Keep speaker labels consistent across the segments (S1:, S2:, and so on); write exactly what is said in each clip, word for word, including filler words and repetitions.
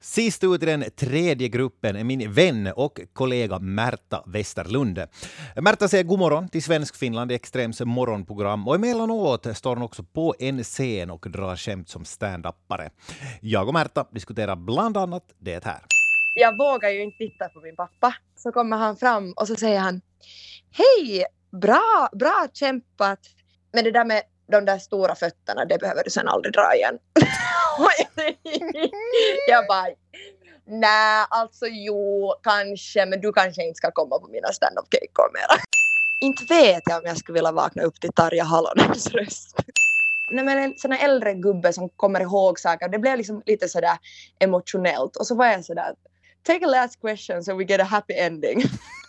S1: Sist ut i den tredje gruppen är min vän och kollega Märta Westerlund. Märta säger god morgon till Svensk Finland i Extrems morgonprogram och emellanåt står hon också på en scen och drar skämt som stand-upare. Jag och Märta diskuterar bland annat det här.
S2: Jag vågar ju inte titta på min pappa. Så kommer han fram och så säger han: hej, bra, bra kämpat. Men det där med de där stora fötterna, det behöver du sen aldrig dra igen. Jag bara, nej, alltså jo, kanske, men du kanske inte ska komma på mina stand-up-kejkor mera. Inte vet jag om jag skulle vilja vakna upp till Tarja Halonens röst. Nej, men en sån här äldre gubbe som kommer ihåg saker, det blev liksom lite sådär emotionellt. Och så var jag sådär, take a last question so we get a happy ending.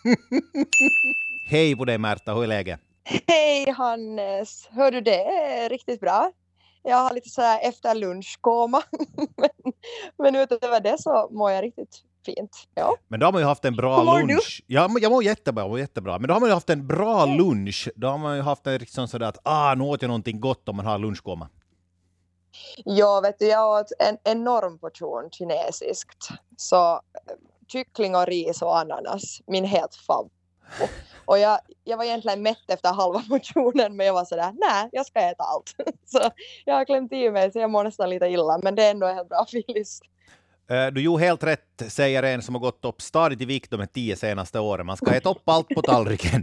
S1: Hej på dig Märta, hur är läget?
S2: Hej Hannes, hör du det? Är riktigt bra. Jag har lite så här efter lunchkoma. men, men utöver det så mår jag riktigt fint. Ja.
S1: Men då har man ju haft en bra lunch. Ja, jag mår jättebra, jag mår jättebra. Men då har man ju haft en bra lunch. Då har man ju haft en liksom sådär att ah, nu åt jag någonting gott om man har lunchkoma.
S2: Ja, vet du, jag åt en enorm portion kinesiskt. Så kyckling och ris och ananas. Min helt favorit. Och jag, jag var egentligen mätt efter halva portionen, men jag var sådär, nej, jag ska äta allt. Så jag har klämt i mig så jag mår nästan lite illa, men det är ändå en helt bra filis.
S1: Du gjorde helt rätt, säger en som har gått upp stadigt i vikt de tio senaste åren. Man ska äta upp allt på tallriken.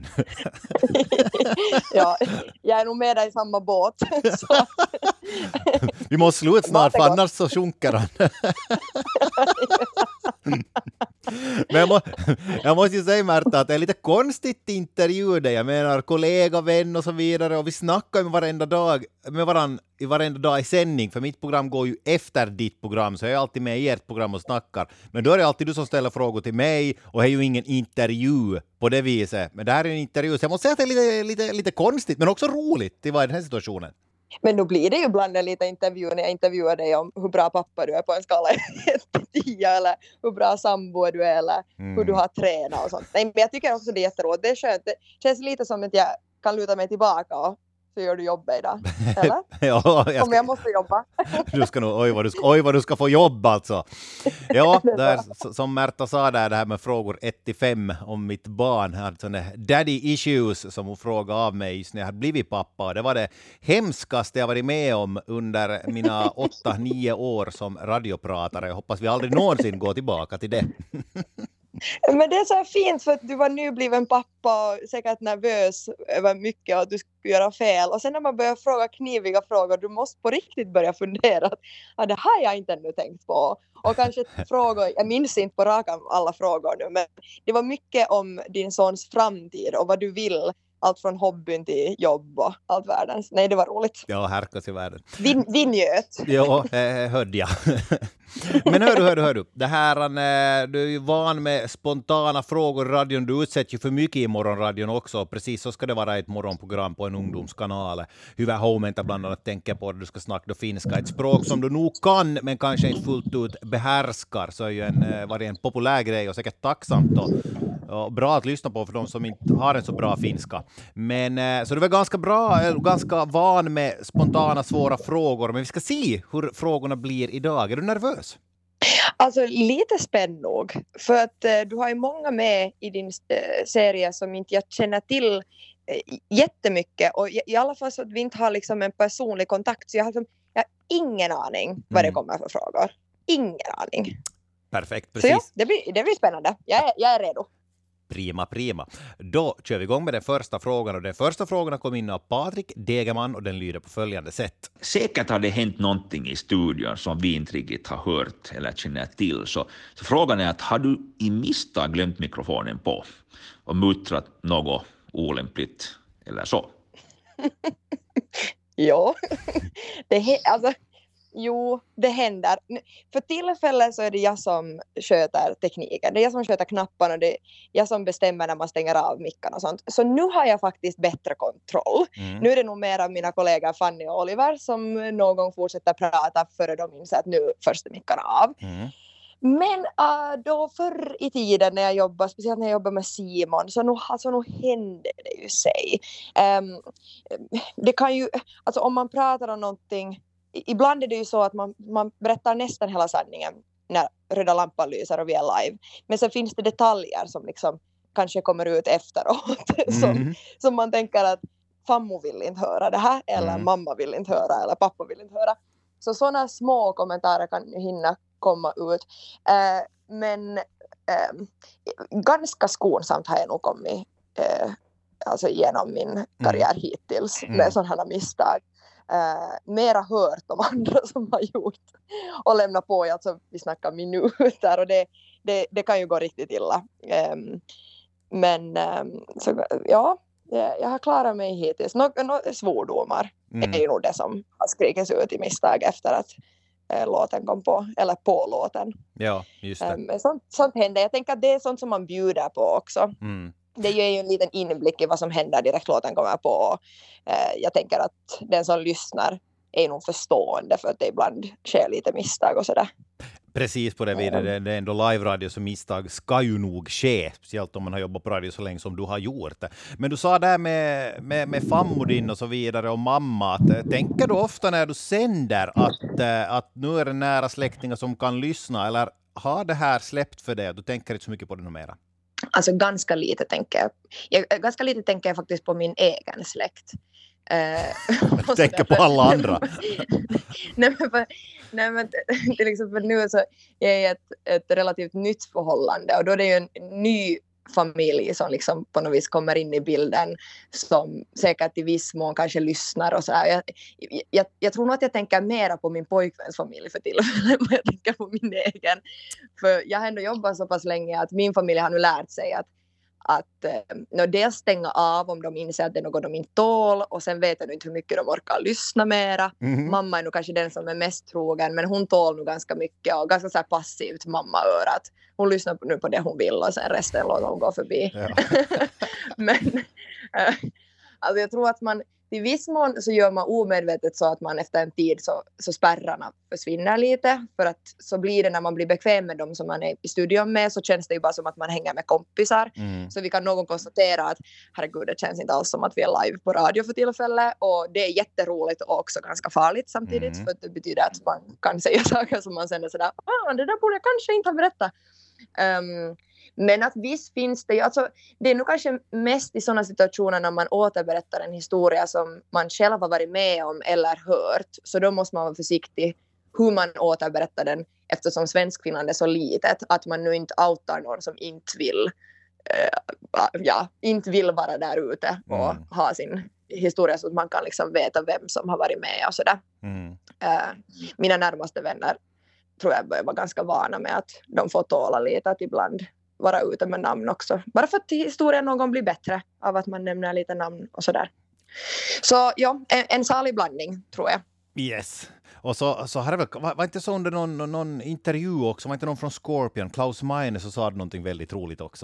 S2: Ja, jag är nog med dig i samma båt. Så.
S1: Vi måste sluta snart, för annars så sjunker han. Men jag, må, jag måste ju säga Märta att det är lite konstigt intervju dig. Jag menar kollega, vän och så vidare. Och vi snackar med varenda dag med varann, i varenda dag i sändning. För mitt program går ju efter ditt program. Så jag är alltid med i ert program och snackar. Men då är det alltid du som ställer frågor till mig. Och det är ju ingen intervju på det viset. Men det här är en intervju. Så jag måste säga att det är lite, lite, lite konstigt. Men också roligt i den här situationen.
S2: Men nu blir det ju ibland en liten intervju när jag intervjuar dig om hur bra pappa du är på en skala ett till tio eller hur bra sambo du är eller mm. hur du har tränat och sånt. Nej, men jag tycker också det är jätteroligt. Det är skönt. Det känns lite som att jag kan luta mig tillbaka och så gör du jobb idag. Eller?
S1: Ja, jag, ska...
S2: Om jag måste jobba.
S1: Du ska nog, oj, vad du ska, oj vad du ska få jobb alltså. Ja, där, som Märta sa där, det här med frågor ett till fem om mitt barn. Jag hade sådana daddy issues som hon frågade av mig just när jag hade blivit pappa. Det var det hemskaste jag varit med om under mina åtta, nio år som radiopratare. Jag hoppas vi aldrig någonsin går tillbaka till det.
S2: Men det är så här fint för att du var nybliven pappa och säkert nervös över mycket och att du skulle göra fel. Och sen när man börjar fråga kniviga frågor, du måste på riktigt börja fundera att ah, det har jag inte ännu tänkt på. Och kanske frågor, jag minns inte på raka alla frågor nu, men det var mycket om din sons framtid och vad du vill. Allt från hobbyn till jobb och allt världens. Nej, det var roligt.
S1: Ja, härkas i världen.
S2: Vin, vinjöt.
S1: Ja, eh, hörde jag. Men hör du, hör du, hör du. Det här, eh, du är ju van med spontana frågor i radion. Du utsätter ju för mycket i morgonradion också. Precis så ska det vara ett morgonprogram på en ungdomskanal. Hyvä huomenta bland annat tänker på att du ska snacka finska. Ett språk som du nog kan, men kanske inte fullt ut behärskar. Så är ju en, eh, varit en populär grej och säkert tacksamt då. Och bra att lyssna på för de som inte har en så bra finska. Men så du är ganska bra, ganska van med spontana svåra frågor. Men vi ska se hur frågorna blir idag. Är du nervös?
S2: Alltså lite spänd nog. För att eh, du har ju många med i din eh, serie som inte jag känner till eh, jättemycket. Och i, i alla fall så att vi inte har liksom en personlig kontakt. Så jag har, liksom, jag har ingen aning vad det kommer för frågor. Ingen aning.
S1: Perfekt, precis.
S2: Så ja, det blir, det blir spännande. Jag är, jag är redo.
S1: Prima, prima. Då kör vi igång med den första frågan. Och den första frågan kom in av Patrik Degerman och den lyder på följande sätt.
S3: Säkert har det hänt någonting i studion som vi inte riktigt har hört eller känner till. Så, så frågan är att har du i misstag glömt mikrofonen på och muttrat något olämpligt eller så?
S2: Ja, det he- alltså... Jo, det händer. För tillfället så är det jag som sköter tekniken. Det är jag som sköter knapparna och det är jag som bestämmer när man stänger av mickarna och sånt. Så nu har jag faktiskt bättre kontroll. Mm. Nu är det nog mer av mina kollegor Fanny och Oliver som någon gång fortsätter prata före de inser att nu först är mickarna av. Mm. Men uh, då förr i tiden när jag jobbade, speciellt när jag jobbade med Simon, så nog, alltså, nog hände det ju sig. Um, det kan ju, alltså om man pratar om någonting, ibland är det ju så att man, man berättar nästan hela sanningen när röda lampan lyser och vi är live. Men så finns det detaljer som liksom kanske kommer ut efteråt.
S1: Mm.
S2: som, som man tänker att fammo vill inte höra det här. Eller
S1: Mm.
S2: mamma vill inte höra. Eller pappa vill inte höra. Så sådana små kommentarer kan ju hinna komma ut. Eh, men eh, ganska skonsamt har jag nog kommit eh, alltså genom min karriär mm. hittills.
S1: Mm.
S2: Med sådana här misstag. Uh, mera hört om andra som har gjort och lämnat på, alltså vi snackar minuter och det, det, det kan ju gå riktigt illa. Um, men um, så, ja, jag har klarat mig hittills. Nå, nå, svordomar mm. är ju nog det som har skrikits ut i misstag efter att uh, låten kom på, eller på låten.
S1: Ja, just det.
S2: Um, sånt, sånt händer. Jag tänker att det är sånt som man bjuder på också.
S1: Mm.
S2: Det ger ju en liten inblick i vad som händer direkt låten kommer på. Och, eh, jag tänker att den som lyssnar är nog förstående för att det ibland sker lite misstag och sådär.
S1: Precis på det vidare. Det, det är ändå live-radio, så misstag ska ju nog ske. Speciellt om man har jobbat på radio så länge som du har gjort det. Men du sa där med, med, med fammo din och så vidare och mamma. Att, tänker du ofta när du sänder att, att nu är det nära släktingar som kan lyssna? Eller har det här släppt för dig? Du tänker inte så mycket på det mera?
S2: Alltså ganska lite tänker jag. jag. Ganska lite tänker jag faktiskt på min egen släkt.
S1: Uh, tänker på alla andra.
S2: nej, men för, nej men till exempel nu så är jag i ett, ett relativt nytt förhållande. Och då är det ju en ny familj som liksom på något vis kommer in i bilden. Som säkert i viss mån kanske lyssnar och så här. Jag, jag, jag tror nog att jag tänker mera på min pojkväns familj för tillfället än vad jag tänker på min egen. För jag har ändå jobbat så pass länge att min familj har nu lärt sig att att eh, dels stänga av om de inser att det är något de inte tål, och sen vet jag inte hur mycket de orkar lyssna mera. Mm-hmm. Mamma är nog kanske den som är mest trogen, men hon tål nog ganska mycket och ganska så här passivt mammaörat. Hon lyssnar nu på det hon vill och sen resten låter hon gå förbi. Ja. men eh, alltså jag tror att man i viss mån så gör man omedvetet så att man efter en tid så, så spärrarna försvinner lite. För att så blir det när man blir bekväm med dem som man är i studion med, så känns det ju bara som att man hänger med kompisar. Mm. Så vi kan någon konstatera att herregud, det känns inte alls som att vi är live på radio för tillfället. Och det är jätteroligt och också ganska farligt samtidigt. Mm. För det betyder att man kan säga saker som man känner sådär, ah, det där borde jag kanske inte ha berättat. Um, Men att visst finns det ju, alltså det är nog kanske mest i sådana situationer när man återberättar en historia som man själv har varit med om eller hört. Så då måste man vara försiktig hur man återberättar den, eftersom Svenskfinland är så litet, att man nu inte outar någon som inte vill, eh, ja, inte vill vara där ute och mm. ha sin historia så att man kan liksom veta vem som har varit med och sådär. Mm. Eh, mina närmaste vänner tror jag börjar vara ganska vana med att de får tåla lite att ibland vara ute med namn också. Bara för att historien någon gång blir bättre av att man nämner lite namn och sådär. Så ja, en, en salig blandning tror jag.
S1: Yes. Och så, så har det väl, var, var inte så under någon, någon intervju också, var inte någon från Scorpion, Klaus Meine, så sa du någonting väldigt roligt också.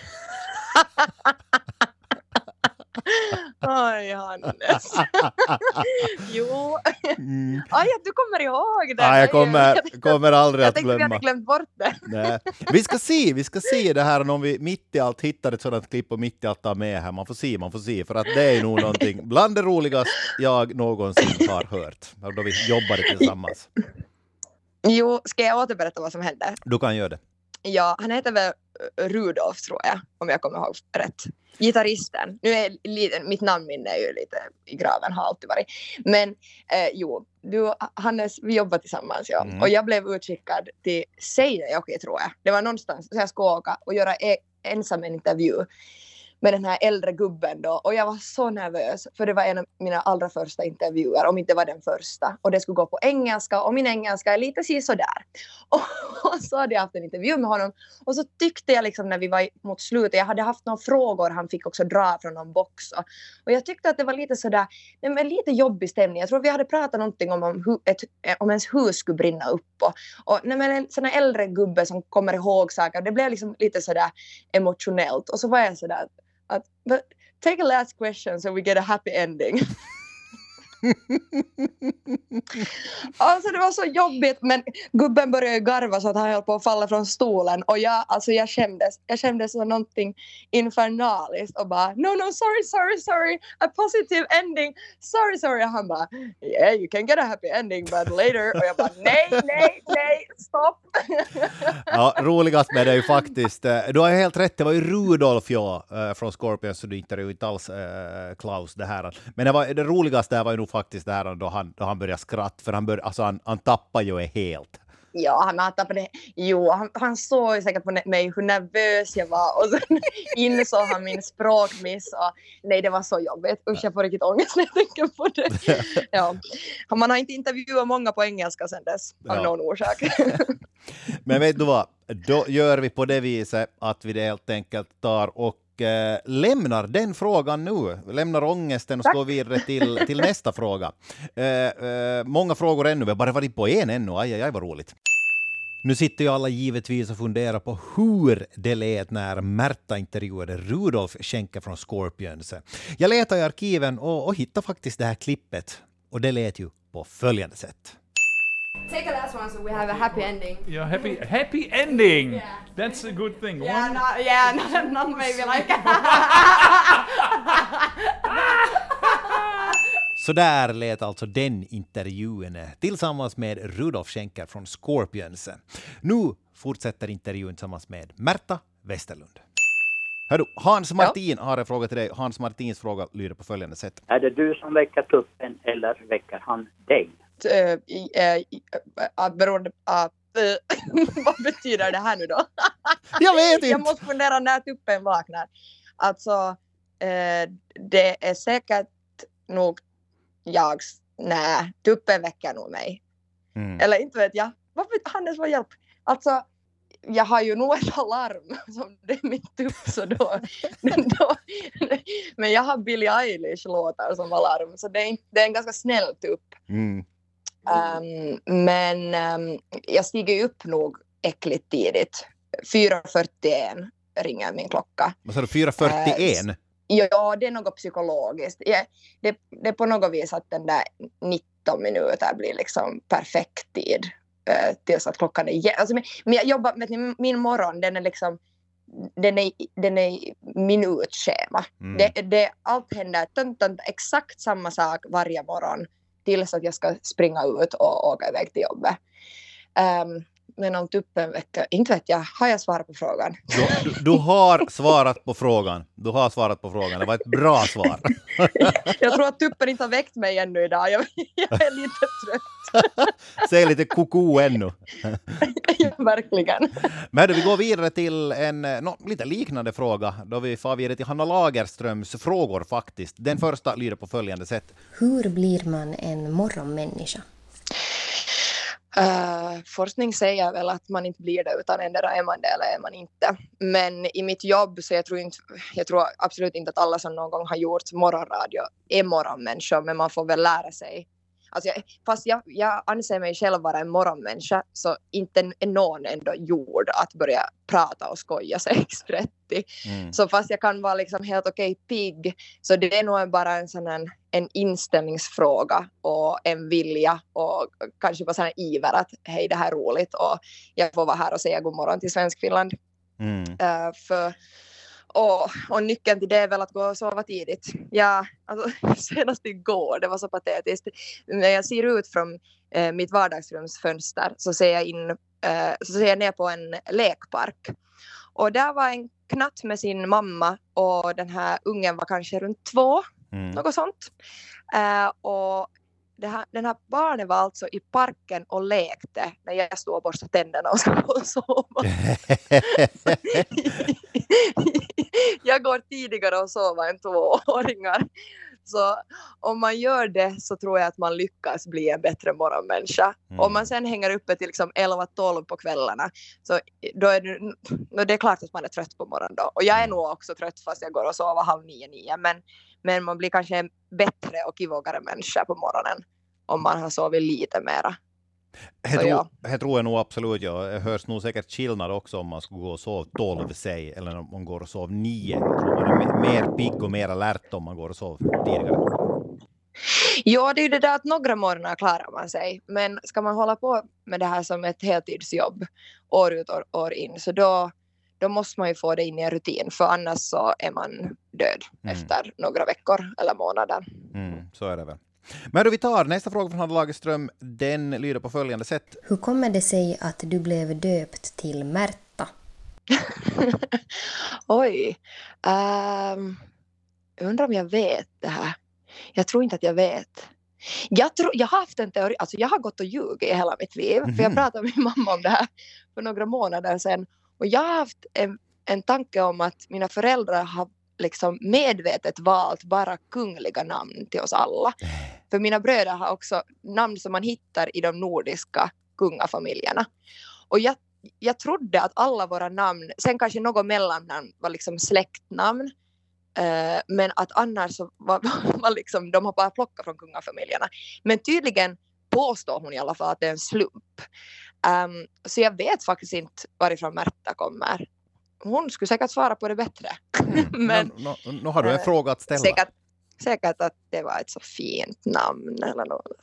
S2: Oj, Hannes. jo. Mm. Aj, du kommer ihåg det.
S1: Ja, jag kommer, kommer aldrig att glömma.
S2: Jag tänkte vi hade glömt bort det.
S1: Nej. Vi ska se, vi ska se det här om vi mitt i allt hittar ett sådant klipp och mitt i allt tar med här. Man får se, man får se. För att det är nog någonting bland det roligaste jag någonsin har hört. Då vi jobbade tillsammans.
S2: Jo, ska jag återberätta vad som hände?
S1: Du kan göra det.
S2: Ja, han heter väl Rudolf tror jag, om jag kommer ihåg rätt. Gitarristen. Nu är lite, mitt namnminne är ju lite i graven, har alltid varit. Men eh, jo, du, Hannes, vi jobbar tillsammans. Ja. Mm. Och jag blev utskickad till Seinejoki tror jag. Det var någonstans så jag skulle åka och göra e- ensam en intervju med den här äldre gubben då. Och jag var så nervös. För det var en av mina allra första intervjuer. Om inte var den första. Och det skulle gå på engelska. Och min engelska är lite si sådär. Och, och så hade jag haft en intervju med honom. Och så tyckte jag liksom när vi var mot slutet. Jag hade haft några frågor. Han fick också dra från någon box. Och, och jag tyckte att det var lite sådär. Nej, men lite jobbig stämning. Jag tror vi hade pratat någonting om om, hu, ett, om ens hus skulle brinna upp. Och, och nej, men en sån här äldre gubbe som kommer ihåg saker. Det blev liksom lite sådär emotionellt. Och så var jag sådär. Att, but take a last question so we get a happy ending. Alltså det var så jobbigt, men gubben började ju garva så att han höll på att falla från stolen och jag, alltså jag kändes, jag kändes som någonting infernaliskt och bara no no sorry sorry sorry a positive ending sorry sorry och han bara yeah you can get a happy ending but later och jag bara nej nej nej stopp.
S1: Ja, roligast med det är ju faktiskt, du har ju helt rätt, det var ju Rudolf ja, från Scorpions, så du intervjuade inte alls äh, Klaus det här. Men det, var, det roligaste där var ju nog faktiskt det här då han, då han började skratta, för han, började, alltså han, han tappade ju helt.
S2: Ja, han, han tappade, jo, han, han såg ju säkert på mig hur nervös jag var och sen insåg han min språkmiss och nej, det var så jobbigt. Usch, jag får riktigt ångest när jag tänker på det. Ja. Man har inte intervjuat många på engelska sedan dess av ja. någon orsak.
S1: Men vet du vad, då gör vi på det viset att vi det helt enkelt tar och eh, lämnar den frågan nu. Lämnar ångesten och Tack. Går vidare till, till nästa fråga. Eh, eh, många frågor ännu, vi har bara varit på en ännu. Aj, aj, aj, vad roligt. Nu sitter ju alla givetvis och funderar på hur det lät när Märta intervjuade Rudolf Schenker från Scorpions. Jag letar i arkiven och, och hittade faktiskt det här klippet. Och det lät ju på följande sätt.
S4: Take a last one so we have a happy ending.
S5: Yeah, happy happy ending. Yeah. That's a good thing.
S4: Yeah,
S5: one.
S4: not, yeah, not, not maybe like.
S1: Så där lät alltså den intervjun tillsammans med Rudolf Schenker från Scorpions. Nu fortsätter intervjun tillsammans med Märta Westerlund. Hörru, Hans Martin ja. har en fråga till dig. Hans Martins fråga lyder på följande sätt.
S6: Är det du som väcker tuppen eller väcker han dig?
S2: Uh, uh, uh, beroende på uh, vad betyder det här nu då?
S1: Jag vet inte.
S2: Jag måste fundera när tuppen vaknar. Alltså, uh, det är säkert nog jag, nej, tuppen väcker nog mig. Mm. Eller inte vet jag. Varför Hannes var hjälp? Alltså, jag har ju nog ett alarm som det är min tupp så då, då men jag har Billie Eilish låtar som alarm så det är, det är en ganska snäll tupp. Mm. Um, men um, jag stiger ju upp nog äckligt tidigt. fyra fyrtioen ringer min klocka.
S1: Vad sa du, fyra fyrtioen? Uh,
S2: ja, det är något psykologiskt. Jag, det, det är på något vis att den där nitton minuter blir liksom perfekt tid uh, tills att klockan är... Alltså, men, men jag jobbar med min, min morgon, den är liksom den är, den är minutschema. Mm. Det, det, allt händer tönt, tönt, exakt samma sak varje morgon tills att jag ska springa ut och åka iväg till jobbet. Um, men om tuppen vecka, inte vet jag, har jag svarat på frågan?
S1: Du, du, du har svarat på frågan. Du har svarat på frågan. Det var ett bra svar.
S2: Jag tror att tuppen inte har väckt mig ännu idag. Jag, jag är lite trött.
S1: Säg lite koko ännu.
S2: Ja, verkligen.
S1: Men vi går vidare till en no, lite liknande fråga. Då vi får vidare till Hanna Lagerströms frågor faktiskt. Den första lyder på följande sätt.
S7: Hur blir man en morgonmänniska?
S2: Uh, forskning säger väl att man inte blir det utan ändå är man det eller är man inte. Men i mitt jobb så jag tror, inte, jag tror absolut inte att alla som någon gång har gjort morgonradio är morgonmänniskor, men man får väl lära sig. Alltså jag, fast jag, jag anser mig själv vara en morgonmänniska så inte är någon ändå gjord att börja prata och skoja sex trettio. Mm. Så fast jag kan vara liksom helt okej pigg så det är nog bara en sån en, en inställningsfråga och en vilja och kanske bara sån här iver att hej det här är roligt och jag får vara här och säga god morgon till Svenskfinland. Mm. Uh, för Och, och nyckeln till det är väl att gå och sova tidigt. Ja, alltså, senast igår, det var så patetiskt. När jag ser ut från eh, mitt vardagsrumsfönster så ser jag in, eh, så ser jag ner på en lekpark. Och där var en knatt med sin mamma och den här ungen var kanske runt två, mm. något sånt. Eh, och det här, den här barnen var alltså i parken och lekte när jag stod och borstade tänderna och skulle sova. Jag går tidigare och sova än tvååringar. Så om man gör det så tror jag att man lyckas bli en bättre morgonmänniska. Mm. Om man sen hänger uppe till liksom elva tolv på kvällarna så då är det, då det är klart att man är trött på morgonen då. Och jag är nog också trött fast jag går och sover halv nio, nio. Men, men man blir kanske en bättre och kivågare människa på morgonen om man har sovit lite mera.
S1: Det tror, ja. tror jag nog absolut. Ja. Det hörs nog säkert skillnad också om man skulle gå och sova tolv sig eller om man går och sov nio. Jag tror man är mer pigg och mer alert om man går och sov tidigare.
S2: Ja, det är ju det där att några morgnar klarar man sig. Men ska man hålla på med det här som ett heltidsjobb år ut och år in, så då, då måste man ju få det in i en rutin. För annars så är man död mm. efter några veckor eller månader.
S1: Mm, så är det väl. Men då vi tar nästa fråga från Hanna Lagerström. Den lyder på följande sätt.
S7: Hur kommer det sig att du blev döpt till Märta?
S2: Oj. Um, jag undrar om jag vet det här. Jag tror inte att jag vet. Jag, tror, jag har haft en teori. Alltså jag har gått och ljugit i hela mitt liv. Mm-hmm. För jag pratade med min mamma om det här för några månader sedan. Och jag har haft en, en tanke om att mina föräldrar har liksom medvetet valt bara kungliga namn till oss alla. För mina bröder har också namn som man hittar i de nordiska kungafamiljerna. Och jag, jag trodde att alla våra namn, sen kanske något mellannamn var liksom släktnamn. Uh, men att annars så var, var liksom, de har bara plockat från kungafamiljerna. Men tydligen påstår hon i alla fall att det är en slump. Um, så jag vet faktiskt inte varifrån Märta kommer. Hon skulle säkert svara på det bättre.
S1: Mm. Men nu, nu, nu har du en uh, fråga att ställa.
S2: Säkert, säkert att det var ett så fint namn eller något.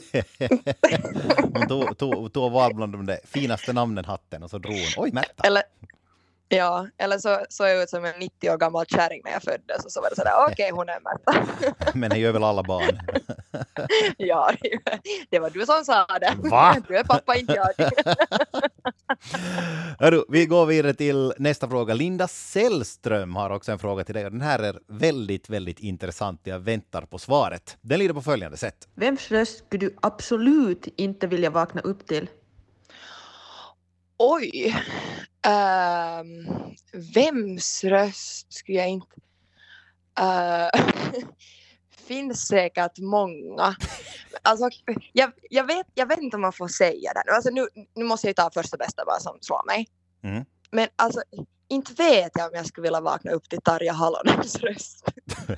S1: Hon tog, tog, tog val bland de där finaste namnen hatten och så drog hon. Oj, Märta.
S2: Eller, ja, eller så såg jag ut som en nittio år gammal kärring när jag föddes. Och så var det sådär, okej, okay, hon är Märta.
S1: Men det gör väl alla barn?
S2: Ja, det var du som sa det.
S1: Va?
S2: Du är pappa, inte jag.
S1: Hörru, vi går vidare till nästa fråga. Linda Sällström har också en fråga till dig. Den här är väldigt, väldigt intressant. Jag väntar på svaret. Den lyder på följande sätt.
S8: Vems röst skulle du absolut inte vilja vakna upp till?
S2: Oj. Um, vems röst skulle jag inte... Uh, finns säkert många. Alltså, jag, jag, vet, jag vet inte om man får säga det. Alltså, nu, nu måste jag ta första bästa bara som slår mig.
S1: Mm.
S2: Men alltså, inte vet jag om jag skulle vilja vakna upp till Tarja Halonens röst.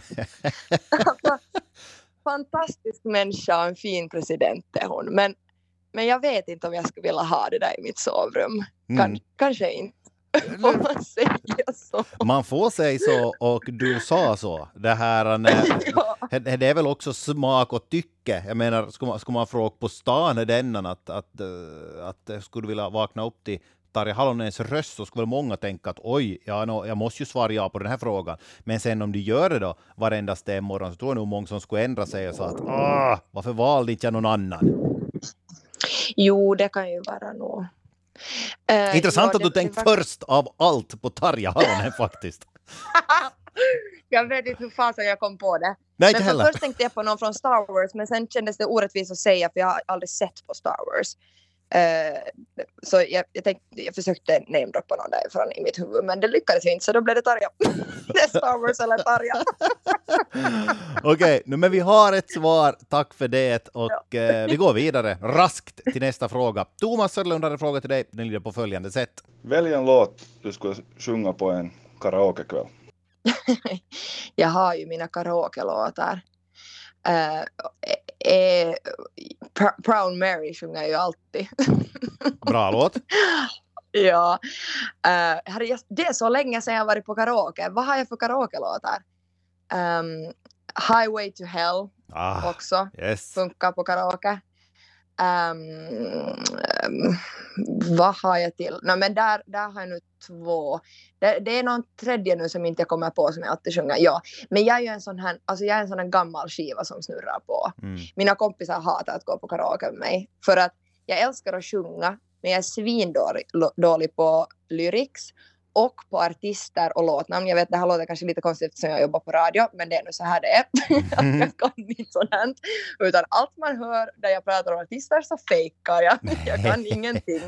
S2: Alltså, fantastisk människa och en fin president är hon. Men, men jag vet inte om jag skulle vilja ha det där i mitt sovrum. Kan, mm. Kanske inte. Får man säga så?
S1: Man får säga så, och du sa så. Det här nej, ja. Det är väl också smak och tycke. Jag menar, ska man, ska man fråga på stan är denna att, att, att, att skulle vilja vakna upp till Tarja Halonens röst, så skulle många tänka att oj, ja, no, jag måste ju svara ja på den här frågan. Men sen om de gör det då varenda stämmorgon, så tror jag nog många som skulle ändra sig och sa att ah, varför valde inte jag någon annan?
S2: Jo, det kan ju vara nog.
S1: Uh, Intressant ja, att du tänkt
S2: var...
S1: först av allt på Tarja Halonen faktiskt.
S2: Jag vet inte hur fasen jag kom på det.
S1: Nej,
S2: men
S1: heller.
S2: Först tänkte jag på någon från Star Wars, men sen kändes det orättvist att säga, för jag har aldrig sett på Star Wars. Uh, så jag, jag, tänkte, jag försökte namedroppa någon därifrån i mitt huvud, men det lyckades ju inte, så då blev det Tarja. Det är Star Wars eller Tarja.
S1: Okej, okay, men vi har ett svar. Tack för det. Och ja. eh, vi går vidare raskt till nästa fråga. Thomas Söderlund har en fråga till dig. Den lyder på följande sätt.
S9: Välj en låt du skulle sjunga på en karaokekväll.
S2: Jag har ju mina karaoke-låtar. Uh, eh, Pr- Proud Mary sjunger jag ju alltid.
S1: Bra låt.
S2: Ja. Uh, det är så länge sedan jag varit på karaoke. Vad har jag för karaoke-låtar? Um, Highway to Hell ah, också.
S1: Yes.
S2: Funkar på karaoke. Um, um, vad har jag till? Nej, men där, där har jag nu två. Det, det är någon tredje nu som inte jag kommer på, som jag alltid sjunger. Ja, men jag är ju en sån här, alltså jag är en sån här gammal skiva som snurrar på. Mm. Mina kompisar hatar att gå på karaoke med mig, för att jag älskar att sjunga, men jag är svindålig dålig på lyrics och på artister och låtnamn. Jag vet, det här låter kanske lite konstigt eftersom jag jobbar på radio, men det är nu så här det är. Mm. Jag kan inte sånt här. Utan allt man hör där jag pratar om artister så fejkar jag. Jag kan ingenting.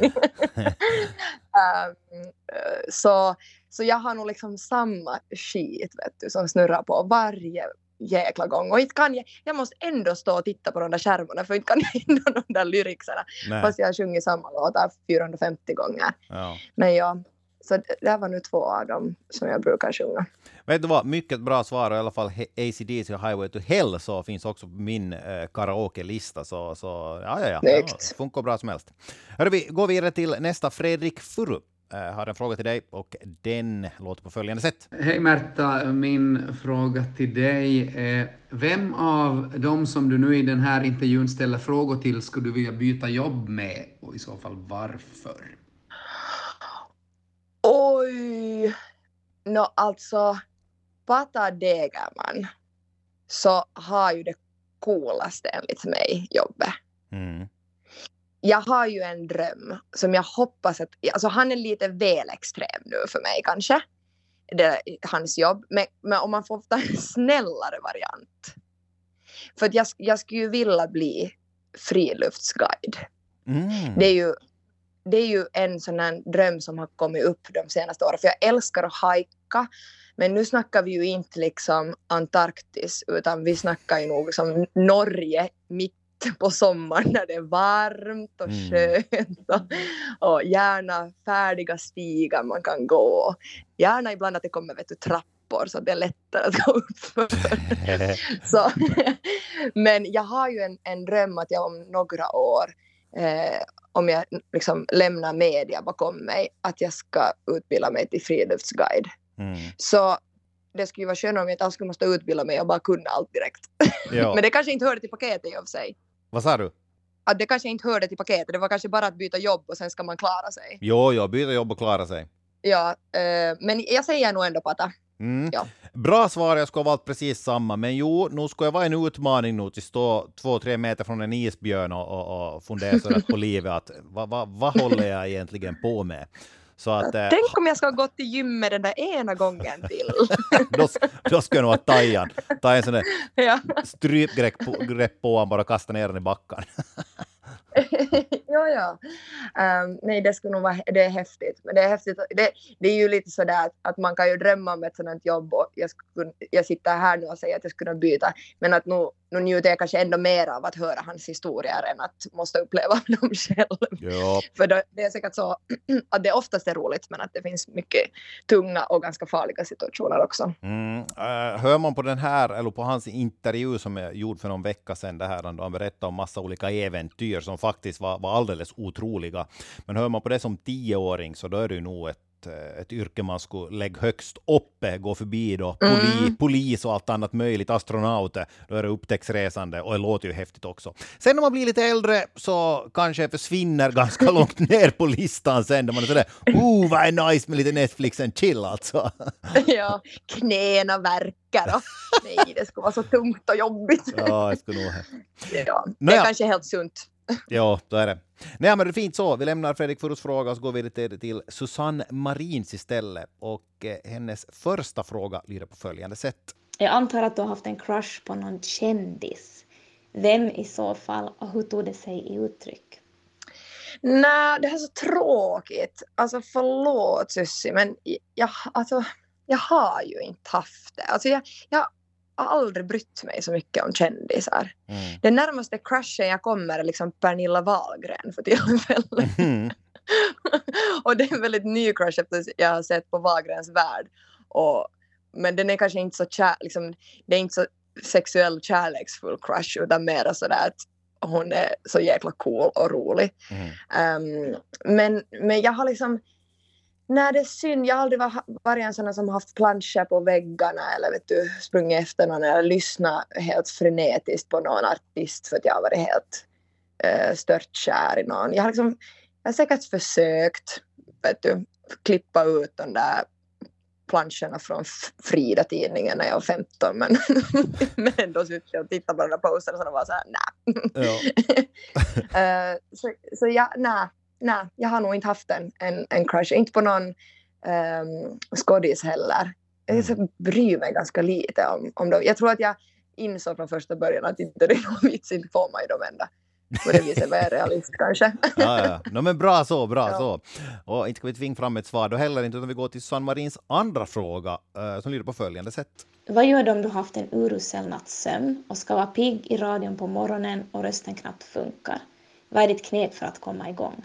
S2: um, så, så jag har nog liksom samma skit, vet du, som snurrar på varje jäkla gång. Och inte kan jag, jag måste ändå stå och titta på de där skärmarna, för inte kan jag ändå de där lyricserna. Nej. Fast jag har sjungit samma låtar fyrahundrafemtio gånger. Ja. Men ja, så det var nu två av dem som jag brukar sjunga.
S1: Vet du vad, mycket bra svar, i alla fall A C D C och Highway to Hell så finns också på min eh, karaoke-lista, så, så ja, ja, ja, ja, funkar bra som helst. Hörru, vi går vidare till nästa. Fredrik Furu uh, har en fråga till dig och den låter på följande sätt.
S10: Hej Märta, min fråga till dig är: vem av dem som du nu i den här intervjun ställer frågor till skulle du vilja byta jobb med, och i så fall varför?
S2: Oj! No, alltså, Pata Degerman så har ju det coolaste enligt mig jobbet.
S1: Mm.
S2: Jag har ju en dröm som jag hoppas att, alltså han är lite väl extrem nu för mig kanske, det är hans jobb, men, men om man får ta en snällare variant, för att jag, jag skulle ju vilja bli friluftsguide.
S1: Mm.
S2: Det är ju det är ju en sån här dröm som har kommit upp de senaste åren, för jag älskar att hajka, men nu snackar vi ju inte liksom Antarktis, utan vi snackar ju nog som Norge mitt på sommaren när det är varmt och
S1: Mm.
S2: skönt och, och gärna färdiga stigar man kan gå. Gärna ibland att det kommer vet du, trappor så att det är lättare att gå upp för. Så, men jag har ju en, en dröm att jag om några år, eh, om jag liksom lämnar media bakom mig, att jag ska utbilda mig till friluftsguide.
S1: Mm.
S2: Så det skulle vara skönt om jag inte alls skulle måste utbilda mig och bara kunna allt direkt.
S1: Ja.
S2: Men det kanske inte hörde till paketet i och för sig.
S1: Vad sa du?
S2: Att det kanske inte hörde till paketet. Det var kanske bara att byta jobb och sen ska man klara sig.
S1: Jo, jag byter jobb och klara sig.
S2: Ja, eh, men jag säger nog ändå Pata.
S1: Mm.
S2: Ja.
S1: Bra svar, jag skulle ha valt precis samma. Men jo, nu ska jag vara en utmaning nu till stå två, tre meter från en isbjörn och, och, och fundera så på livet. Att, vad, vad, vad håller jag egentligen på med? Så att, eh,
S2: Tänk om jag ska ha gått till gymmet den där ena gången till.
S1: då, då ska jag nog ha tajan. Ta en sån där
S2: Ja.
S1: strypgrepp på, grepp på honom, bara kasta ner den i backen.
S2: ja, ja. Um, nej, det skulle nog vara, det är häftigt. Men det är häftigt. Det, det är ju lite sådär att, att man kan ju drömma om ett sådant jobb och jag, skulle, jag sitter här nu och säger att jag skulle kunna byta. Men att nu, nu njuter jag kanske ändå mer av att höra hans historier än att måste uppleva dem själv.
S1: Ja.
S2: För det, det är säkert så att det oftast är roligt, men att det finns mycket tunga och ganska farliga situationer också.
S1: Mm. Uh, hör man på den här, eller på hans intervju som jag gjorde för någon vecka sedan, det här, då han berättade om massa olika äventyr som faktiskt var, var alldeles otroliga. Men hör man på det som tioåring så då är det ju nog ett, ett yrke man skulle lägga högst uppe, gå förbi då, poli, mm. polis och allt annat möjligt, astronauter, då är det upptäcktsresande och det låter ju häftigt också. Sen när man blir lite äldre så kanske det försvinner ganska långt ner på listan sen, där man är sådär, oh vad är nice med lite Netflix and chill alltså.
S2: Ja, knäna verkar och nej, det skulle vara så tungt och jobbigt.
S1: Ja, jag skulle nog.
S2: Ja, det
S1: Nåja.
S2: är kanske helt sunt.
S1: Ja, då är det. Nej, men det är fint så. Vi lämnar Fredrik Furus fråga och så går vi till, till Susanne Marins istället. Och eh, hennes första fråga lyder på följande sätt.
S11: Jag antar att du har haft en crush på någon kändis. Vem i så fall och hur tog det sig i uttryck?
S2: Nej, det här är så tråkigt. Alltså förlåt Sussi, men jag, alltså, jag har ju inte haft det. Alltså jag, jag har aldrig brytt mig så mycket om kändisar. Mm. Den närmaste crushen jag kommer är liksom Pernilla Wahlgren för tillfället. Mm. Och det är en väldigt ny crush efter jag har sett på Wahlgrens värld. Och, men den är kanske inte så kär, liksom, det är inte så sexuell kärleksfull crush, utan mer sådär att hon är så jäkla cool och rolig. Mm. Um, men, men jag har liksom, när det är synd, jag har aldrig varit en sån som haft planscher på väggarna eller vet du, sprungit efter någon eller lyssnat helt frenetiskt på någon artist för att jag har varit helt uh, störtkär i någon. Jag har liksom, jag har säkert försökt, vet du, klippa ut de där planscherna från Frida-tidningen när jag var femton, men, men ändå så jag tittade på den där posten och så var så här, nej. Ja. uh, så, så jag, nej, nej, jag har nog inte haft en, en, en crush, inte på någon um, skådis heller. Jag så bryr mig ganska lite om, om dem. Jag tror att jag insåg från första början att inte det är någon vits, inte får mig dem ända. På det viset var jag realist kanske.
S1: Ja, ja. No, men bra så, bra
S2: ja.
S1: så. Och inte ska vi tvinga fram ett svar då heller inte, utan vi går till Susanne Marins andra fråga uh, som lyder på följande sätt.
S11: Vad gör du om du haft en urusel nattsömn och ska vara pigg i radion på morgonen och rösten knappt funkar? Vad är ditt knep för att komma igång?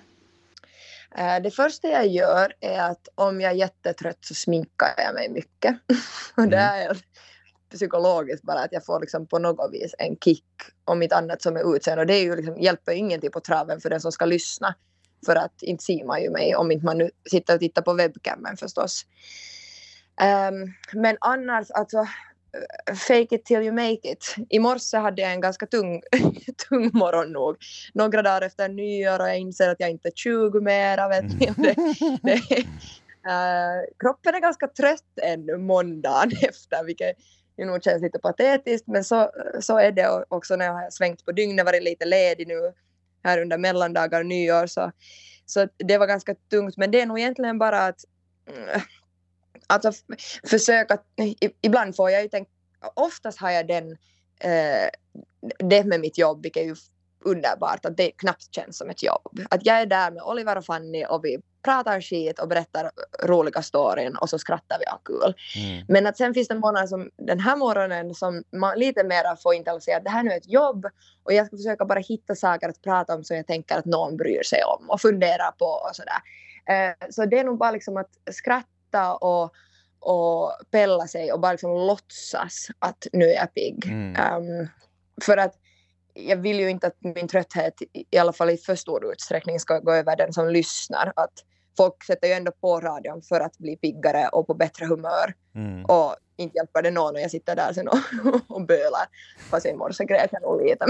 S2: Uh, det första jag gör är att om jag är jättetrött så sminkar jag mig mycket. Och det är psykologiskt bara att jag får liksom på något vis en kick om mitt annat som är utseende. Och det är ju liksom, hjälper ingenting på traven för den som ska lyssna. för att inte ser man ju mig om inte man nu sitter och tittar på webcamen förstås. Um, men annars, alltså fake it till you make it. I morse hade jag en ganska tung, tung morgon nog. Några dagar efter nyår och jag inser att jag inte är tjugo mera. Vet ni. Det, det, uh, kroppen är ganska trött ännu måndagen efter, vilket ju nog känns lite patetiskt. Men så, så är det också när jag har svängt på dygnet, varit lite ledig nu här under mellandagar och nyår. Så, så det var ganska tungt. Men det är nog egentligen bara att uh, Alltså f- försöka, ibland får jag ju tänka, oftast har jag den, eh, det med mitt jobb, vilket är ju underbart, att det knappt känns som ett jobb. Att jag är där med Oliver och Fanny och vi pratar skit och berättar roliga storyn och så skrattar vi och kul. Mm. Men att sen finns det månader som den här morgonen som man lite mer får intressera att det här nu är ett jobb och jag ska försöka bara hitta saker att prata om som jag tänker att någon bryr sig om och fundera på och sådär. Eh, så det är nog bara liksom att skratta och, och pella sig och bara liksom låtsas att nu är jag pigg. Mm. Um, för att jag vill ju inte att min trötthet i alla fall i för stor utsträckning ska gå över den som lyssnar. Att folk sätter ju ändå på radion för att bli piggare och på bättre humör. Mm. Och inte hjälper det någon och jag sitter där sen och, och bölar. Fast i morse grät jag nog lite.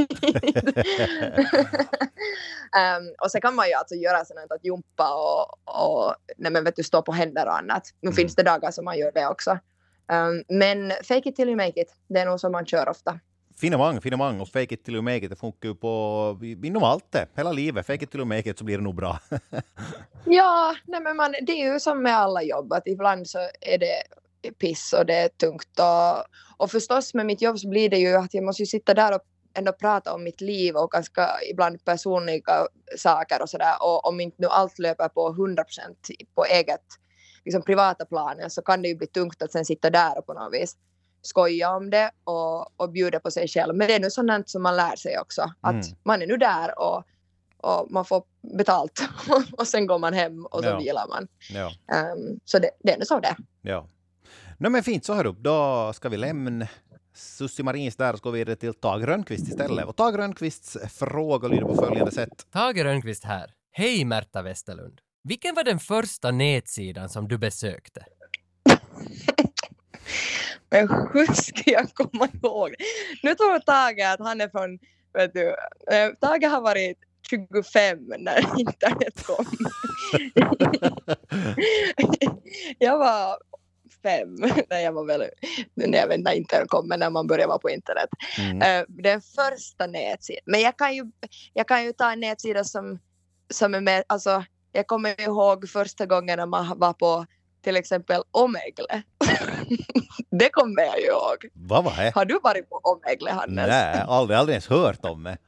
S2: um, och så kan man ju alltså göra sådant att jumpa och, och nej men vet du, stå på händer och annat. Nu mm. finns det dagar som man gör det också. Um, men fake it till you make it. Det är nog som man kör ofta.
S1: Finemang, finemang och fake it till you make it. Det funkar ju på inom allt det. Hela livet. Fake it till you make it så blir det nog bra.
S2: Ja, nej men man, det är ju som med alla jobb. Att ibland så är det piss och det är tungt. Och, och förstås med mitt jobb så blir det ju att jag måste ju sitta där och ändå prata om mitt liv och ganska ibland personliga saker och sådär. Och om inte nu allt löper på hundra procent på eget liksom privata planen så kan det ju bli tungt att sen sitta där och på något vis skoja om det och, och bjuda på sig själv. Men det är nu sådant som man lär sig också. Att mm. man är nu där och, och man får betalt och sen går man hem och så ja. vilar man. Ja. Um, så det, det är nu så det.
S1: Ja. No, men fint, så hör upp. Då ska vi lämna Sussi Marins där och gå vidare till Tage Rönnqvist istället. Och Tage Rönnqvists fråga lyder på följande sätt.
S12: Tage Rönnqvist här. Hej Märta Westerlund. Vilken var den första nätsidan som du besökte?
S2: Men hur ska jag komma ihåg? Nu tror Tage att han är från, vet du, Tage har varit tjugofem när internet kom. Jag var fem när jag var väl, när jag vet när internet kom, men när man började vara på internet. Mm. Den första nätsidan. Men jag kan ju, jag kan ju ta en nätsida som, som är med, alltså jag kommer ihåg första gången när man var på till exempel Omegle. Det kommer jag ju ihåg.
S1: Vad var det?
S2: Har du varit på Omegle, Hannes?
S1: Nej, aldrig, aldrig ens hört om det.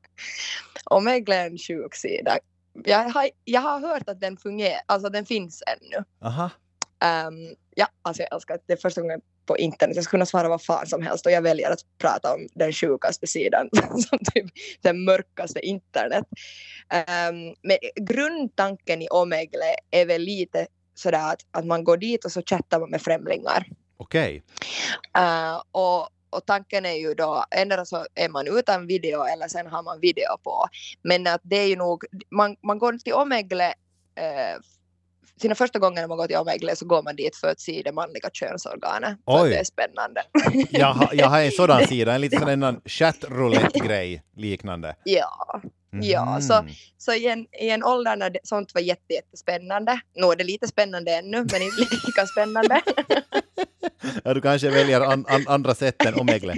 S2: Omegle är en sjuk sida. Jag har, jag har hört att den fungerar, alltså den finns ännu.
S1: Aha.
S2: Um, ja, alltså jag älskar att det är första gången på internet. Jag skulle kunna svara vad fan som helst och jag väljer att prata om den sjukaste sidan som typ den mörkaste internet. Um, men grundtanken i Omegle är väl lite sådär att, att man går dit och så chattar man med främlingar.
S1: Okej. Okay.
S2: Uh, och, och tanken är ju då, ändå så är man utan video eller sen har man video på. Men att det är ju nog, man, man går till Omegle, uh, sina första gånger när man går till Omegle så går man dit för att se det manliga könsorganet. För det är spännande.
S1: Jag har, jag har en sådan sida, en liten sån en chatroulette-grej liknande.
S2: Ja. Mm. Ja, så, så i, en, i en ålder när det, sånt var jätte, jättespännande. Nu är det lite spännande ännu, men inte lika spännande.
S1: Ja, du kanske väljer an, an, andra sätt än Omegle.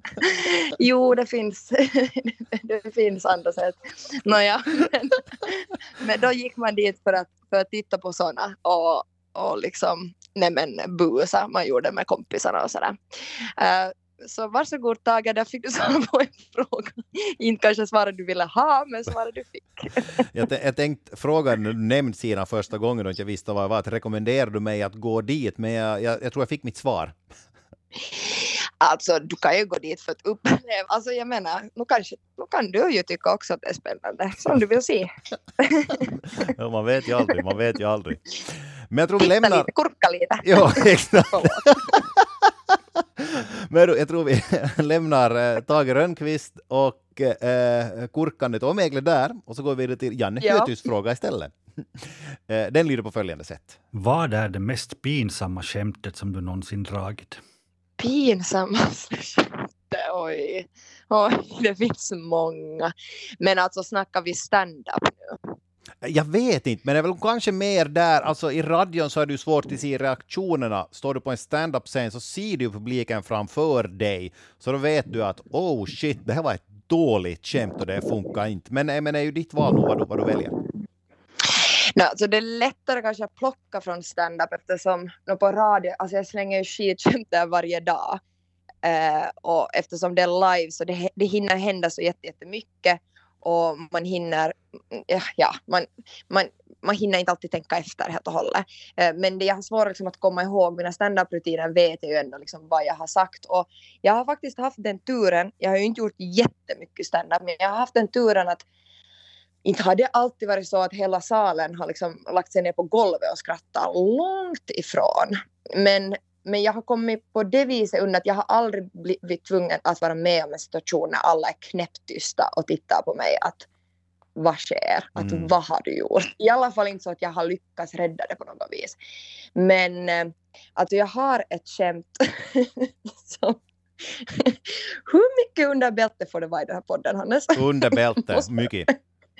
S2: Jo, det finns, det finns andra sätt. Nåja, men, men då gick man dit för att, för att titta på sådana och, och liksom, nej men busa, man gjorde med kompisarna och sådär. Uh, Så varsågod Tage, där fick du svara på en fråga. Inte kanske svara du ville ha, men svara du fick.
S1: jag, t- jag tänkte frågan, du nämnde sidan första gången och inte jag visste vad det var. Att rekommenderar du mig att gå dit? Men jag, jag, jag tror jag fick mitt svar.
S2: Alltså, du kan ju gå dit för att uppleva. Alltså, jag menar, nu, kanske, nu kan du ju tycka också att det är spännande. Som du vill se.
S1: Ja, man vet ju aldrig, man vet ju aldrig. Men jag tror vi lämnar...
S2: Lite, kurka lite.
S1: Ja, exakt. Men jag tror vi lämnar Tage Rönnqvist och äh, kurkandet om Egle där och så går vi vidare till Janne
S2: Ja.
S1: Hyötys fråga istället. Äh, den lyder på följande sätt.
S5: Vad är det mest pinsamma skämtet som du någonsin dragit?
S2: Pinsammaste skämtet, oj. Oj, det finns många. Men alltså snackar vi stand-up nu?
S1: Jag vet inte, men det är väl kanske mer där, alltså i radion så är det ju svårt att se reaktionerna. Står du på en stand-up-scen så ser du publiken framför dig. Så då vet du att, oh shit, det här var ett dåligt skämt och det funkar inte. Men, men är ju ditt val nu vad du, vad du väljer.
S2: No, alltså det är lättare kanske att plocka från stand-up eftersom no, på radio, alltså jag slänger ju skitskämt där varje dag. Eh, och eftersom det är live så det, det hinner hända så jätte, jättemycket. Och man hinner, ja, man, man, man hinner inte alltid tänka efter helt och hållet. Eh, men det jag har svårt liksom, att komma ihåg mina stand-up-rutiner vet jag ju ändå liksom, vad jag har sagt. Och jag har faktiskt haft den turen, jag har ju inte gjort jättemycket stand-up, men jag har haft den turen att inte har det alltid varit så att hela salen har liksom lagt sig ner på golvet och skrattat långt ifrån. Men, men jag har kommit på det viset under att jag har aldrig blivit tvungen att vara med om en situation när alla är knäpptysta och tittar på mig att vad sker? Att mm. vad har du gjort? I alla fall inte så att jag har lyckats rädda det på något vis. Men alltså jag har ett skämt som hur mycket under bälte får det vara i den här podden, Hannes?
S1: Under bälte, mycket.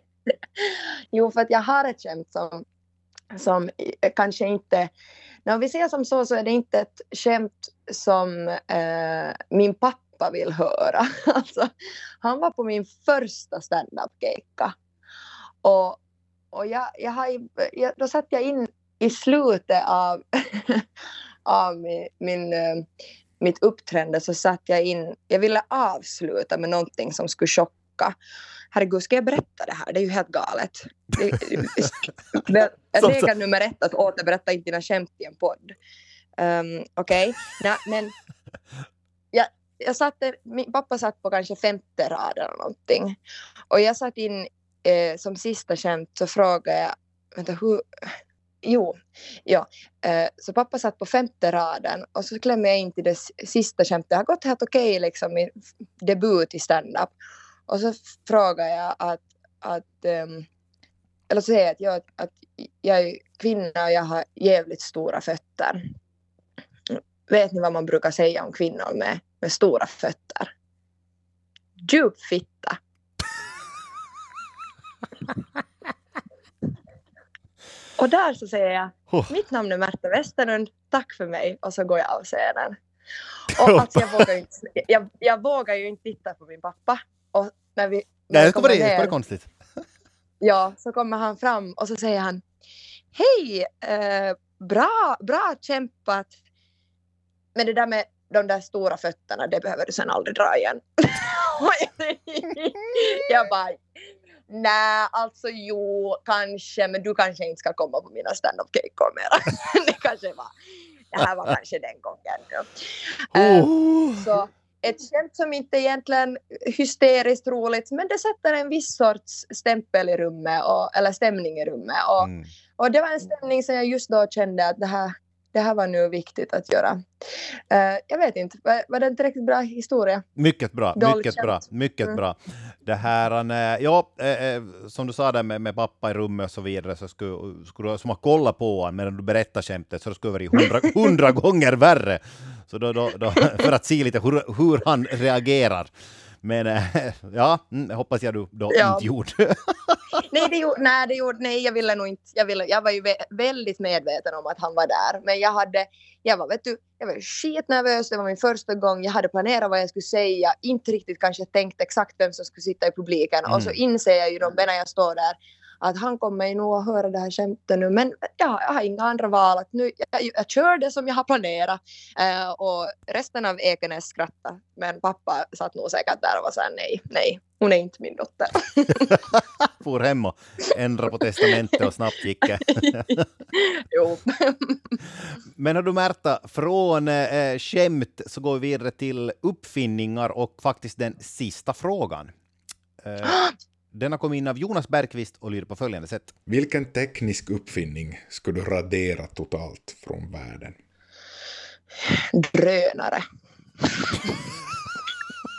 S2: Jo, för att jag har ett skämt som, som kanske inte... När vi ser som så så är det inte ett skämt som eh, min pappa vill höra. Alltså, han var på min första stand-up-gejka. Och, och jag, jag har, jag, då satt jag in i slutet av, av min, min, mitt uppträdande så satt jag in... Jag ville avsluta med någonting som skulle chocka. Herregud, ska jag berätta det här? Det är ju helt galet. Regel nummer ett att återberätta inte dina skämt i en podd. Um, Okej, okay. Men jag, jag satte, min pappa satt på kanske femte raden eller någonting. Och jag satt in eh, som sista skämt så frågade jag, vänta hur... Jo, ja. Eh, så pappa satt på femte raden och så klämmer jag in till det sista skämtet. Det har gått helt okej okay, liksom min debut i stand-up. Och så frågar jag att, att um, eller så säger jag att jag, att jag är kvinna och jag har jävligt stora fötter. Vet ni vad man brukar säga om kvinnor med, med stora fötter? Djup fitta. Och där så säger jag, oh. Mitt namn är Märta Westerlund, tack för mig. Och så går jag av scenen. Och alltså jag vågar ju inte, jag, jag vågar ju inte titta på min pappa. Och när vi, när
S1: Nej, det kommer
S2: ner,
S1: det är konstigt.
S2: Ja, så kommer han fram och så säger han, hej, eh, bra, bra kämpat. Men det där med de där stora fötterna, det behöver du sen aldrig dra igen. Jag bara, nej, alltså jo, kanske, men du kanske inte ska komma på mina stand-up-kejkor mera. Det kanske var, det här var kanske den gången. Ja. Oh. Uh, så ett skämt som inte egentligen hysteriskt roligt, men det sätter en viss sorts stämpel i rummet, och, eller stämning i rummet. Och, mm. och det var en stämning som jag just då kände att det här, det här var nu viktigt att göra. Uh, jag vet inte, var, var det en tillräckligt bra historia?
S1: Mycket bra,
S2: Dåligt
S1: mycket
S2: skämt.
S1: bra, mycket mm. bra. Det här, äh, ja, äh, som du sa där med, med pappa i rummet och så vidare, så skulle, skulle du som att kolla på honom medan du berättar skämtet, så det skulle vara hundra, hundra gånger värre. Så då, då, då, för att se lite hur, hur han reagerar. Men äh, ja, jag hoppas jag du då ja. inte gjorde.
S2: nej, det gjorde, nej, det gjorde, nej, jag ville nog inte. Jag, ville, jag var ju vä- väldigt medveten om att han var där. Men jag hade, jag var, vet du, jag var skitnervös. Det var min första gång. Jag hade planerat vad jag skulle säga. Inte riktigt kanske tänkt exakt vem som skulle sitta i publiken. Mm. Och så inser jag ju då när jag står där att han kommer ju nog att höra det här skämtet nu. Men ja, jag har inga andra val. Att nu, jag, jag kör det som jag har planerat. Uh, och resten av Ekenäs skrattade. Men pappa satt nog säkert där och var så här, nej, nej. Hon är inte min dotter.
S1: For hem och ändra på testamentet och snabbt gick.
S2: Jo.
S1: Men har du Märta, från eh, skämt så går vi vidare till uppfinningar och faktiskt den sista frågan. Eh, denna kom in av Jonas Bergqvist och lyder på följande sätt.
S13: Vilken teknisk uppfinning skulle du radera totalt från världen?
S2: Drönare.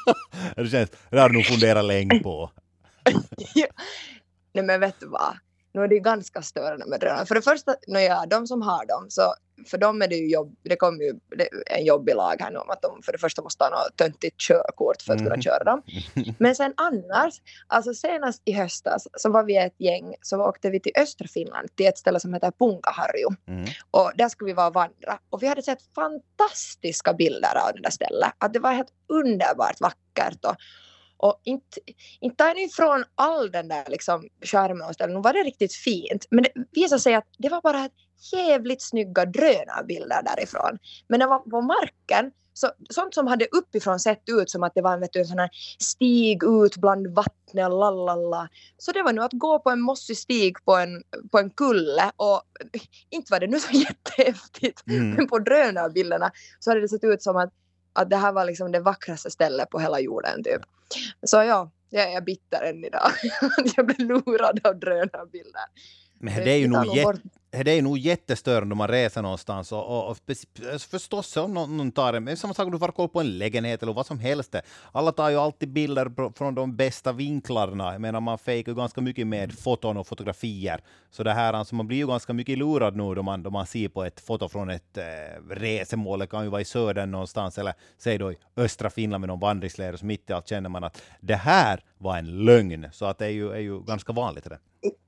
S1: Det känns, det har du nog funderat länge på.
S2: Ja. Nej men vet du vad? Nu är det ju ganska störande med drönare. För det första, no ja, de som har dem, så för dem är det ju jobb, det kommer ju det en jobbig lag här nu om att de för det första måste ha något töntigt körkort för att kunna köra dem. Men sen annars, alltså senast i höstas så var vi ett gäng, så åkte vi till östra Finland till ett ställe som heter Punkaharju. Mm. Och där skulle vi vara vandra. Och vi hade sett fantastiska bilder av det där stället. Att det var helt underbart vackert och Och inte, inte tar ni ifrån all den där liksom charmen och ställen. Nu var det riktigt fint. Men det visade sig att det var bara jävligt snygga drönarbilder därifrån. Men det var på marken. Så, sånt som hade uppifrån sett ut som att det var en, vet du, en sån här stig ut bland vattnet. Lalala. Så det var nu att gå på en mossig stig på en, på en kulle. Och inte var det nu så jättehäftigt. Mm. Men på drönarbilderna så hade det sett ut som att att det här var liksom det vackraste stället på hela jorden typ. Så ja, jag är bitter än idag. Jag blev lurad av drönarbilder.
S1: Men det är ju nog, jät- det är nog jättestörande om man reser någonstans och, och, och förstås om någon, någon tar det. Men samma sak om du får kolla på en lägenhet eller vad som helst. Alla tar ju alltid bilder från de bästa vinklarna. Jag menar, man fejkar ganska mycket med foton och fotografier. Så det här, alltså, man blir ju ganska mycket lurad nu då man, då man ser på ett foto från ett eh, resemål. Det kan ju vara i södern någonstans eller säg då i östra Finland med någon vandringsleder. Så mitt i allt känner man att det här var en lögn. Så att det är ju, är ju ganska vanligt det.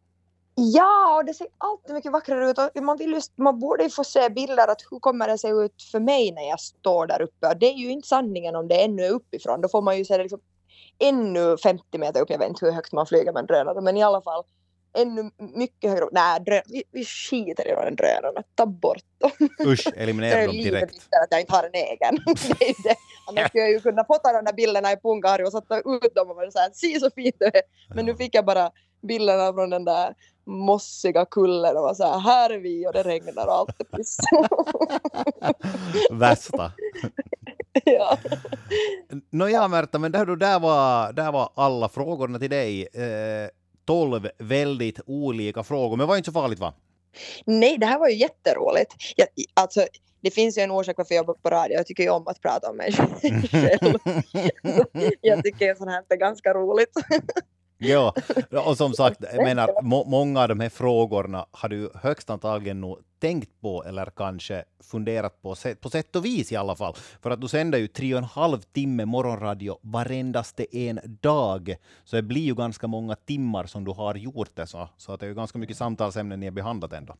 S2: Ja, och det ser alltid mycket vackrare ut. Och man, vill just, man borde ju få se bilder att hur kommer det se ut för mig när jag står där uppe. Och det är ju inte sanningen om det ännu är uppifrån. Då får man ju se det liksom ännu femtio meter upp. Jag vet inte hur högt man flyger med en drönare. Men i alla fall ännu mycket högre. Nej, drön, vi, vi skiter i den drönarna. Ta bort dem.
S1: Usch, eliminera dem direkt.
S2: Det är att jag inte har en egen. Det är ju det. Annars skulle jag ju kunna fota de där bilderna i Punkaharju och sätta ut dem och vara så här, se så fint det är. Men nu fick jag bara bilderna från den där mossiga kullen och var så här, här är vi och det regnar och allt är piss.
S1: Värsta.
S2: Ja.
S1: Nåja, Märta, men där, där, var, där var alla frågorna till dig. Eh, tolv väldigt olika frågor, men var inte så farligt, va?
S2: Nej, det här var ju jätteroligt. Jag, alltså, det finns ju en orsak varför jag jobbar på radio. Jag tycker ju om att prata om mig själv. Jag tycker sånt här är ganska roligt.
S1: Ja, och som sagt, jag menar, må, många av de här frågorna har du högst antagligen nog tänkt på eller kanske funderat på, på sätt och vis i alla fall. För att du sänder ju tre och en halv timme morgonradio varendaste en dag. Så det blir ju ganska många timmar som du har gjort det. Så, så att det är ju ganska mycket samtalsämnen ni har behandlat ändå.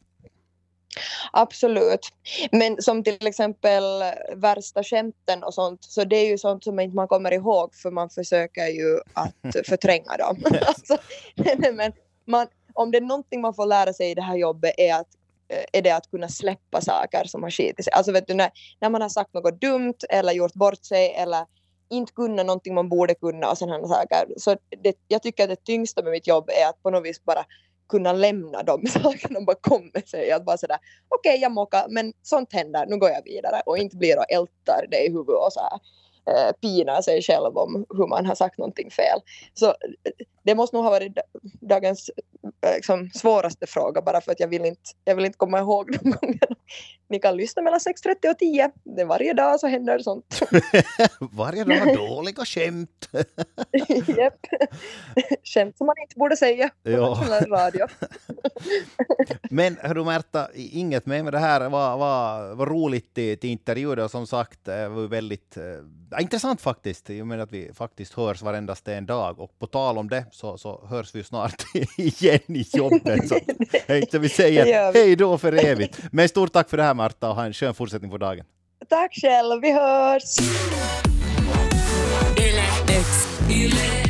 S2: Absolut. Men som till exempel värsta skämten och sånt, så det är ju sånt som inte man kommer ihåg för man försöker ju att förtränga dem. Alltså, men man, om det är någonting man får lära sig i det här jobbet är att är det att kunna släppa saker som har skitit sig. Alltså vet du, när, när man har sagt något dumt eller gjort bort sig eller inte kunna någonting man borde kunna och sådana saker. Så det, jag tycker att det tyngsta med mitt jobb är att på något vis bara kunna lämna de sakerna bara kommer sig. Att bara sådär, okej okay, jag mockar, men sånt händer, nu går jag vidare. Och inte blir och ältar det i huvudet och så här, eh, pinar sig själv om hur man har sagt någonting fel. Så det måste nog ha varit dagens liksom, svåraste fråga, bara för att jag vill inte, jag vill inte komma ihåg de gångerna. Ni kan lyssna mellan sex trettio och tio. Det varje dag så händer sånt.
S1: Varje dag dåliga skämt.
S2: Japp. Skämt som man inte borde säga på nationell radio.
S1: Men hörru Märta, inget med med det här var, var, var roligt till, till intervjuer och som sagt var väldigt äh, intressant faktiskt. Jag menar att vi faktiskt hörs varendaste en dag och på tal om det så, så hörs vi snart igen i jobbet. Så inte vi säger hej då för evigt. Men stort tack för det här Märta och ha en skön fortsättning på dagen.
S2: Tack själv, vi hörs!
S14: Yle X, Yle.